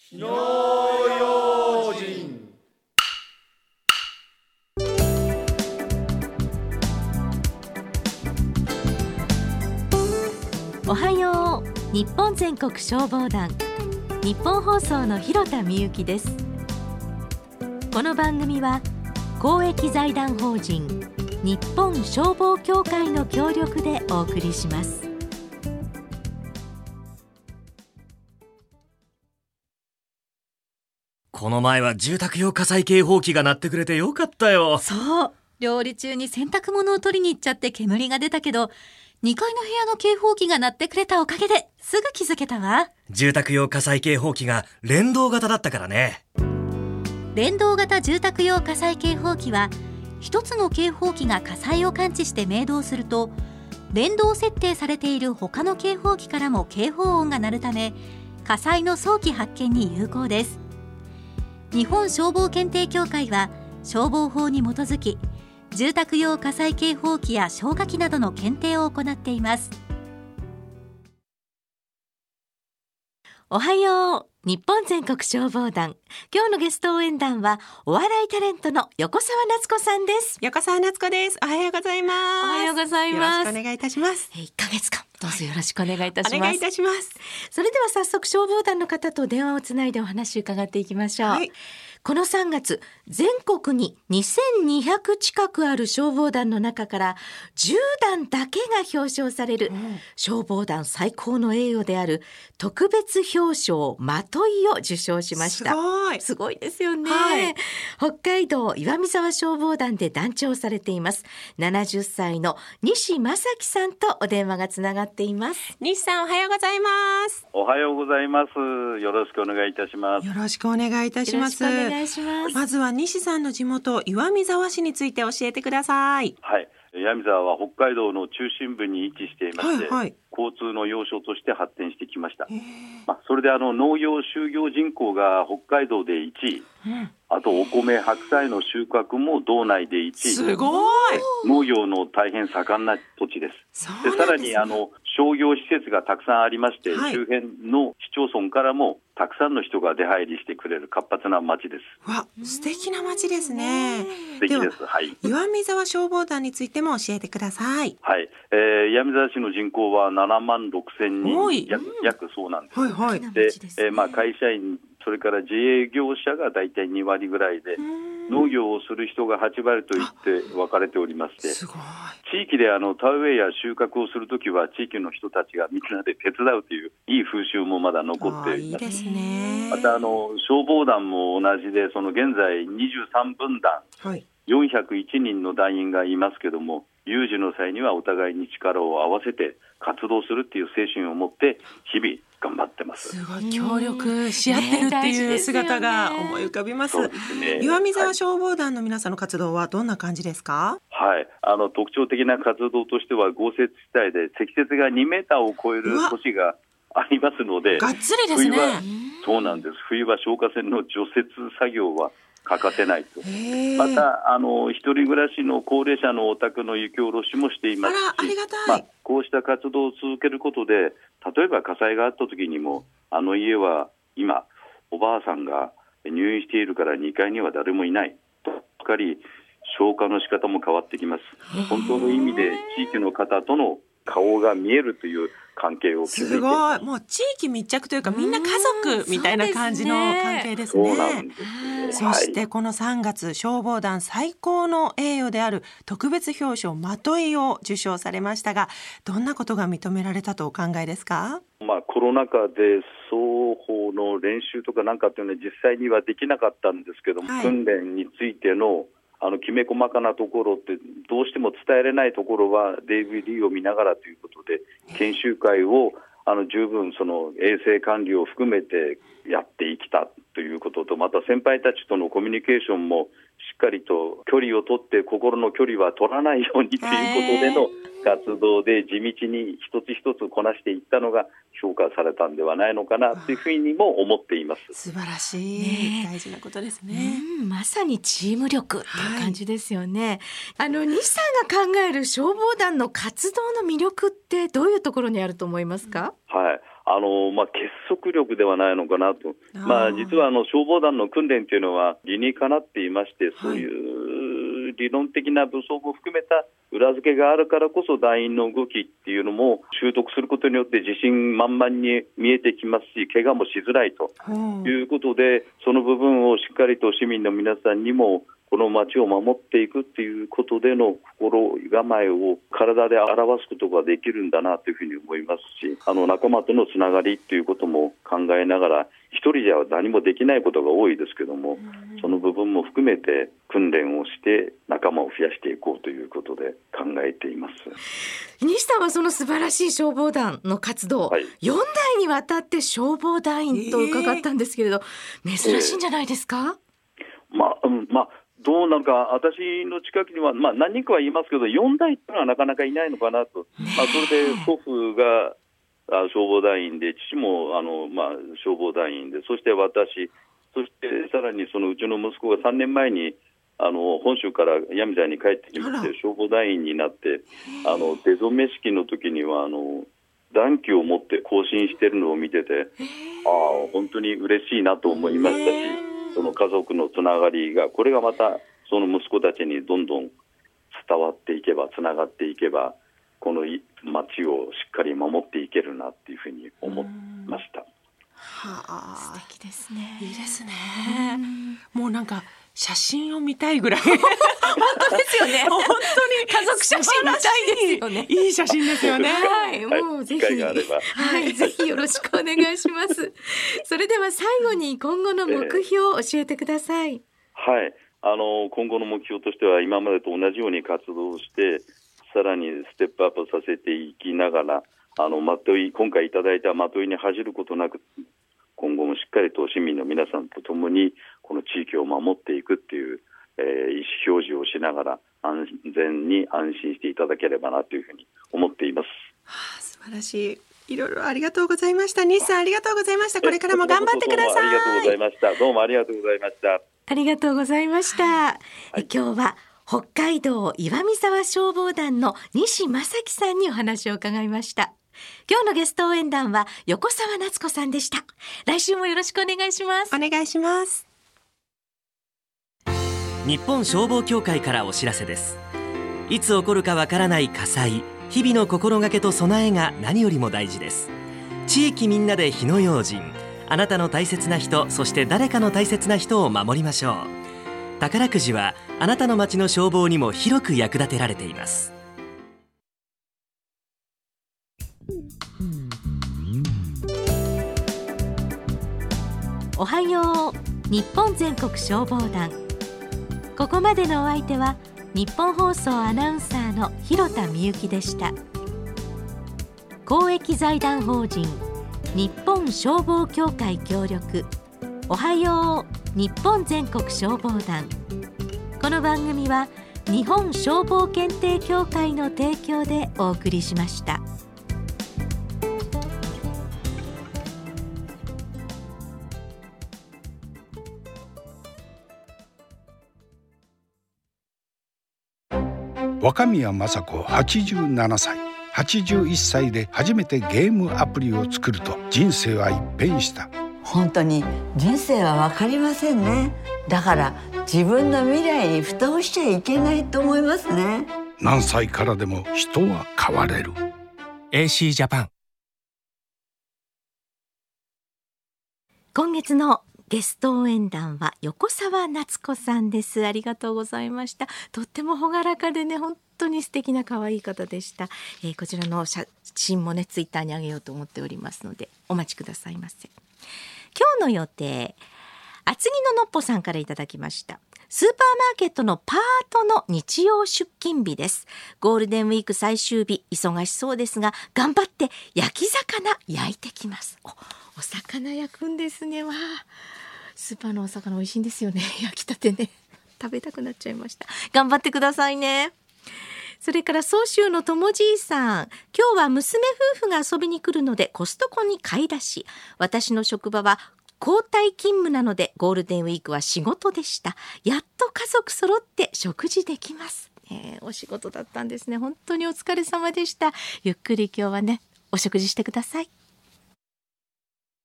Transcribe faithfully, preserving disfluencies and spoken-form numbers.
火の用心。 おはよう。日本全国消防団、日本放送の広田美由です。この番組は公益財団法人日本消防協会の協力でお送りします。 この前は住宅用火災警報器が鳴ってくれてよかったよ。 そう、料理中に洗濯物を取りに行っちゃって煙が出たけど、にかいの部屋の警報器が鳴ってくれたおかげですぐ気づけたわ。 住宅用火災警報器が連動型だったからね。 連動型住宅用火災警報器は、一つの警報器が火災を感知して鳴動すると、連動設定されている他の警報器からも警報音が鳴るため、火災の早期発見に有効です。日本消防検定協会は消防法に基づき、住宅用火災警報器や消火器などの検定を行っています。おはよう。日本全国消防団、今日のゲスト応援団はお笑いタレントの横澤夏子さんです。 横澤夏子です。おはようございます。 おはようございます。 よろしくお願いいたします。 いっかげつかんどうぞよろしくお願いいたします。 お願いいたします。 それでは早速消防団の方と電話をつないでお話を伺っていきましょう。はい、このさんがつ、全国ににせんにひゃく近くある消防団の中からじゅうだんだけが表彰される、うん、消防団最高の栄誉である特別表彰まといを受賞しました。 すごい。 すごいですよね。 はい、 北海道岩見沢消防団で団長されていますななじゅっさいの西正樹さんとお電話がつながっています。 西さん、おはようございます。 おはようございます。よろしくお願いいたします。 よろしくお願いいたします。 よろしくお願いします。 まずは西さんの地元岩見沢市について教えてください。 はい、岩見沢は北海道の中心部に位置していまして、はいはい、交通の要衝として発展してきました。まあ、それであの農業就業人口が北海道でいちい、うん、あとお米白菜の収穫も道内でいちい。 すごい。 農業の大変盛んな土地です。で、さらにあの商業施設がたくさんありまして、はい、周辺の市町村からもたくさんの人が出入りしてくれる活発な町です。 わ、素敵な町ですね。 素敵です。はい。 岩見沢消防団についても教えてください。 はい、えー、岩見沢市の人口はななまんろくせんにん、約、約そうなんです。 はいはい。 で、えー、まあ会社員、それから自営業者がだいたいにわりぐらいで、農業をする人がはちわりといって分かれておりまして、 すごい。 地域であの田植えや収穫をするときは地域の人たちがみんなで手伝うといういい風習もまだ残っています。 いいですね。 またあの消防団も同じで、その現在にじゅうさんぶんだん、はい、よんひゃくいちにんの団員がいますけども、有事の際にはお互いに力を合わせて活動するっていう精神を持って日々頑張ってます。 すごい、協力し合ってるっていう姿が思い浮かびます。そうですね。岩見沢消防団の皆さんの活動はどんな感じですか？ はい、あの特徴的な活動としては、豪雪地帯で積雪がにメーターを超える都市がありますので、 がっつりですね。 冬はそうなんです。冬は消火栓の除雪作業は欠かせないと。またあの一人暮らしの高齢者のお宅の雪下ろしもしていますし、 あら、ありがたい。 まあ、こうした活動を続けることで、例えば火災があった時にも、あの家は今おばあさんが入院しているからにかいには誰もいないとばかり、消火の仕方も変わってきます。本当の意味で地域の方との顔が見えるという関係を築いています。 すごい。もう地域密着というか、みんな家族みたいな感じの関係ですね。 そうなんですね。 そしてこのさんがつ、消防団最高の栄誉である特別表彰まといを受賞されましたが、どんなことが認められたとお考えですか？ まあ、コロナ禍で双方の練習とかなんかっていうのは実際にはできなかったんですけども、はい、訓練についてのあのきめ細かなところってどうしても伝えれないところは ディーブイディー を見ながらということで、研修会をあの十分その衛生管理を含めてやっていきたということと、また先輩たちとのコミュニケーションもしっかりと距離を取って、心の距離は取らないようにということでの活動で地道に一つ一つこなしていったのが評価されたんではないのかなというふうにも思っています。 素晴らしい、ね、大事なことですね。 うん、まさにチーム力っていう感じですよね。はい、あの西さんが考える消防団の活動の魅力ってどういうところにあると思いますか？ はい、 あのまあ、結束力ではないのかなと、 あーまあ、実はあの消防団の訓練というのは理にかなっていまして、そういう理論的な武装も含めた裏付けがあるからこそ、団員の動きっていうのも習得することによって自信満々に見えてきますし、怪我もしづらいということで、その部分をしっかりと市民の皆さんにもこの街を守っていくということでの心構えを体で表すことができるんだなというふうに思いますし、あの仲間とのつながりということも考えながら、一人じゃ何もできないことが多いですけども、その部分も含めて訓練をして仲間を増やしていこうということで考えています。 西さんはその素晴らしい消防団の活動、 はい、 よんだいにわたって消防団員と伺ったんですけれど、えー、珍しいんじゃないですか？ えー、まあ、うん、まあどうなるか、私の近くには、まあ、何人かはいますけど、よんだいというのはなかなかいないのかなと、まあ、それで祖父が消防団員で、父もあの、まあ、消防団員で、そして私、そしてさらにそのうちの息子がさんねんまえにあの本州から闇座に帰ってきまして、消防団員になって、あの出初め式の時にはあの団旗を持って行進しているのを見てて、ああ本当に嬉しいなと思いましたし、その家族のつながりが、これがまたその息子たちにどんどん伝わっていけば、つながっていけば、この町をしっかり守っていけるなっていうふうに思いました。 はあ、素敵ですね。 いいですね。もうなんか写真を見たいぐらい本当ですよね。本当に家族写真見たいですよね。 いい写真ですよね。 はい、もうぜひ、 機会があれば、 はい、ぜひよろしくお願いします。それでは最後に今後の目標を教えてください。 えー、はい、あの今後の目標としては、今までと同じように活動して、さらにステップアップさせていきながら、あのまとい今回いただいたまといに恥じることなく、今後もしっかりと市民の皆さんと共にこの地域を守っていくっていう、えー、意思表示をしながら、安全に安心していただければなというふうに思っています。 はあ、素晴らしい。いろいろありがとうございました。西さん、ありがとうございました。これからも頑張ってください。 ありがとうございました。どうもありがとうございました。 ありがとうございました。 はい、 今日は北海道岩見沢消防団の西正樹さんにお話を伺いました。今日のゲスト応援団は横澤夏子さんでした。来週もよろしくお願いします。 お願いします。 日本消防協会からお知らせです。いつ起こるかわからない火災、日々の心がけと備えが何よりも大事です。地域みんなで火の用心、あなたの大切な人、そして誰かの大切な人を守りましょう。宝くじはあなたの町の消防にも広く役立てられています。 おはよう日本全国消防団。ここまでのお相手は日本放送アナウンサーの広田みゆきでした。公益財団法人日本消防協会協力、おはよう日本全国消防団。この番組は日本消防検定協会の提供でお送りしました。 若宮正子はちじゅうななさい、はちじゅういっさいで初めてゲームアプリを作ると人生は一変した。 本当に人生は分かりませんね。だから自分の未来に蓋をしちゃいけないと思いますね。 何歳からでも人は変われる。 エーシー ジャパン。 今月のゲスト応援団は横澤夏子さんです。ありがとうございました。とっても朗らかでね、本当に素敵な可愛い方でした。えー、こちらの写真もねツイッターに上げようと思っておりますのでお待ちくださいませ。今日の予定、厚木ののっぽさんからいただきました。スーパーマーケットのパートの日曜出勤日です。ゴールデンウィーク最終日、忙しそうですが頑張って焼き魚焼いてきます。 お, お魚焼くんですね。わあ、スーパーのお魚美味しいんですよね。焼きたてね、食べたくなっちゃいました。頑張ってくださいね。それから総州のともじいさん、今日は娘夫婦が遊びに来るのでコストコに買い出し。私の職場は交代勤務なのでゴールデンウィークは仕事でした。やっと家族揃って食事できます、えー、お仕事だったんですね。本当にお疲れ様でした。ゆっくり今日はねお食事してください。